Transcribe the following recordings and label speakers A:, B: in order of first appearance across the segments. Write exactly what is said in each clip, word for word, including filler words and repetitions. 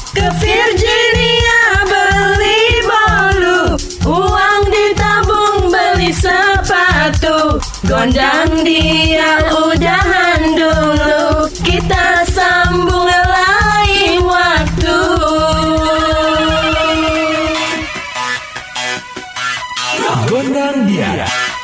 A: Ke Virginia beli bolu, uang ditabung beli sepatu. Gondang dia udahan dulu, kita sambung lain waktu.
B: Gondang dia.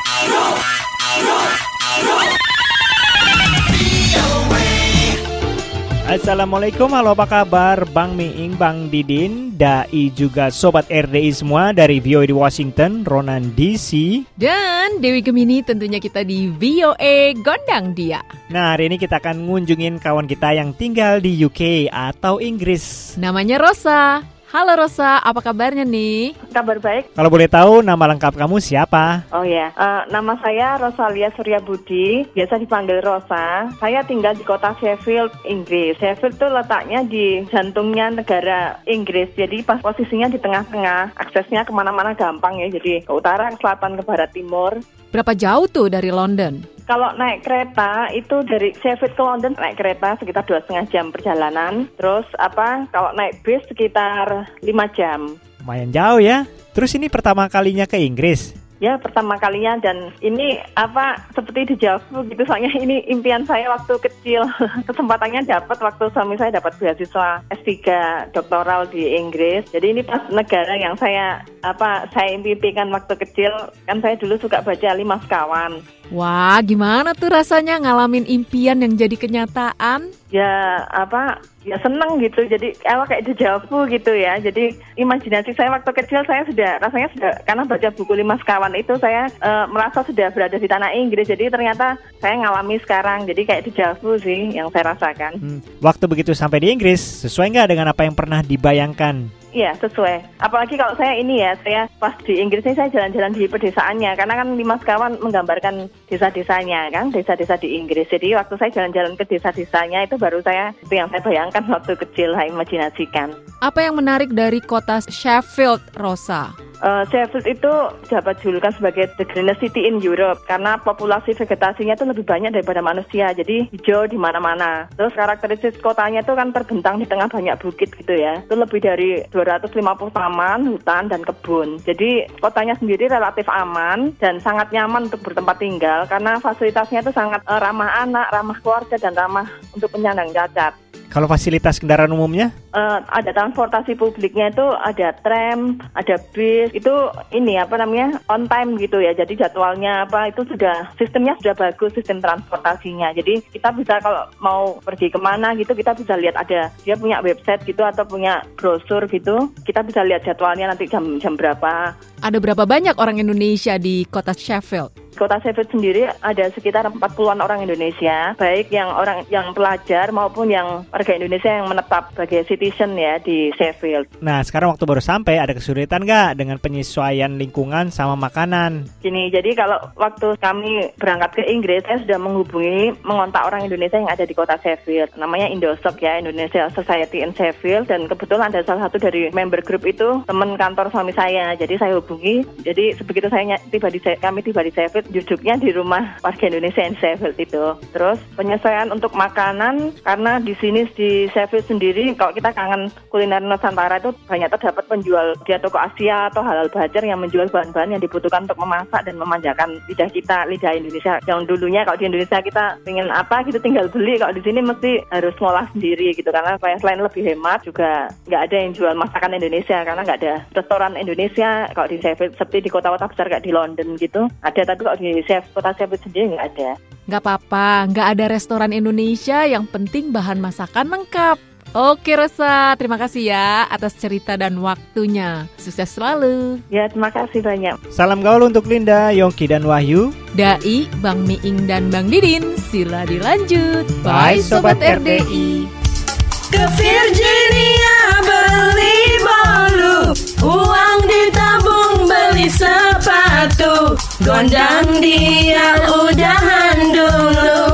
C: Assalamualaikum, halo apa kabar Bang Miing, Bang Didin, Dai juga Sobat R D I semua dari V O A di Washington, Ronan D C
D: dan Dewi Gemini tentunya kita di V O A Gondang Dia.
C: Nah, hari ini kita akan ngunjungin kawan kita yang tinggal di U K atau Inggris.
D: Namanya Rosa. Halo Rosa, apa kabarnya nih?
E: Kabar baik.
C: Kalau boleh tahu nama lengkap kamu siapa?
E: Oh ya, uh, nama saya Rosalia Surya Budi, biasa dipanggil Rosa. Saya tinggal di kota Sheffield, Inggris. Sheffield itu letaknya di jantungnya negara Inggris, jadi pas posisinya di tengah-tengah, aksesnya kemana-mana gampang ya, jadi ke utara, ke selatan, ke barat, timur.
D: Berapa jauh tuh dari London?
E: Kalau naik kereta itu dari Sheffield ke London naik kereta sekitar dua setengah jam perjalanan. Terus apa? Kalau naik bis sekitar lima jam.
C: Lumayan jauh ya. Terus ini pertama kalinya ke Inggris?
E: Ya, pertama kalinya, dan ini apa seperti dejavu gitu, soalnya ini impian saya waktu kecil. Kesempatannya dapat waktu suami saya dapat beasiswa S tiga doktoral di Inggris. Jadi ini pas negara yang saya apa saya impikan waktu kecil. Kan saya dulu suka baca Lima Sekawan.
D: Wah, gimana tuh rasanya ngalamin impian yang jadi kenyataan?
E: Ya apa ya seneng gitu, jadi awal kayak dejavu gitu ya. Jadi imajinasi saya waktu kecil saya sudah rasanya sudah, karena baca buku Lima Sekawan itu saya e, merasa sudah berada di tanah Inggris. Jadi ternyata saya ngalami sekarang, jadi kayak dejavu sih yang saya rasakan.
C: hmm. Waktu begitu sampai di Inggris, sesuai nggak dengan apa yang pernah dibayangkan?
E: Iya, sesuai. Apalagi kalau saya ini ya, saya pas di Inggris ini saya jalan-jalan di pedesaannya, karena kan Lima Sekawan menggambarkan desa-desanya kan, desa-desa di Inggris. Jadi waktu saya jalan-jalan ke desa-desanya itu baru saya, itu yang saya bayangkan waktu kecil, saya imajinasikan.
D: Apa yang menarik dari kota Sheffield, Rosa?
E: Uh, Sheffield itu dapat julukan sebagai the greenest city in Europe karena populasi vegetasinya itu lebih banyak daripada manusia, jadi hijau di mana-mana. Terus karakteristik kotanya itu kan terbentang di tengah banyak bukit gitu ya. Itu lebih dari dua ratus lima puluh taman, hutan, dan kebun. Jadi kotanya sendiri relatif aman dan sangat nyaman untuk bertempat tinggal karena fasilitasnya itu sangat uh, ramah anak, ramah keluarga, dan ramah untuk penyandang cacat.
C: Kalau fasilitas kendaraan umumnya?
E: Uh, ada transportasi publiknya itu ada tram, ada bis, itu ini apa namanya on time gitu ya. Jadi jadwalnya apa itu sudah sistemnya sudah bagus, sistem transportasinya. Jadi kita bisa kalau mau pergi kemana gitu kita bisa lihat, ada dia punya website gitu atau punya brosur gitu. Kita bisa lihat jadwalnya nanti jam jam berapa.
D: Ada berapa banyak orang Indonesia di kota Sheffield?
E: Kota Sheffield sendiri ada sekitar empat puluhan orang Indonesia, baik yang orang yang pelajar maupun yang warga Indonesia yang menetap sebagai citizen ya di Sheffield.
C: Nah, sekarang waktu baru sampai, ada kesulitan nggak dengan penyesuaian lingkungan sama makanan?
E: Gini, jadi kalau waktu kami berangkat ke Inggris, saya sudah menghubungi, mengontak orang Indonesia yang ada di kota Sheffield. Namanya Indosop ya, Indonesia Society in Sheffield, dan kebetulan ada salah satu dari member group itu teman kantor suami saya. Jadi saya hubungi, jadi sebegitu saya tiba di kami tiba di Sheffield, duduknya di rumah warga Indonesia di Sheffield itu. Terus penyesuaian untuk makanan, karena di sini di Sheffield sendiri kalau kita kangen kuliner Nusantara itu banyak terdapat penjual dia toko Asia atau halal bajar yang menjual bahan-bahan yang dibutuhkan untuk memasak dan memanjakan lidah kita, lidah Indonesia. Yang dulunya kalau di Indonesia kita pengen apa gitu tinggal beli, kalau di sini mesti harus ngolah sendiri gitu, karena selain lebih hemat juga nggak ada yang jual masakan Indonesia karena nggak ada restoran Indonesia kalau di Sheffield seperti di kota-kota besar kayak di London gitu. Ada, tapi kalau di kota Sheffield sendiri nggak ada.
D: Nggak apa-apa, nggak ada restoran Indonesia, yang penting bahan masakan lengkap. Oke Rosa, terima kasih ya atas cerita dan waktunya. Sukses selalu.
E: Ya, terima kasih banyak.
C: Salam gaul untuk Linda, Yongki, dan Wahyu.
D: Dai, Bang Miing, dan Bang Didin. Sila dilanjut.
C: Bye Sobat R D I.
A: Ke Virginia beli bolu, uang ditabung beli sepatu. Gondang dia udahan dulu,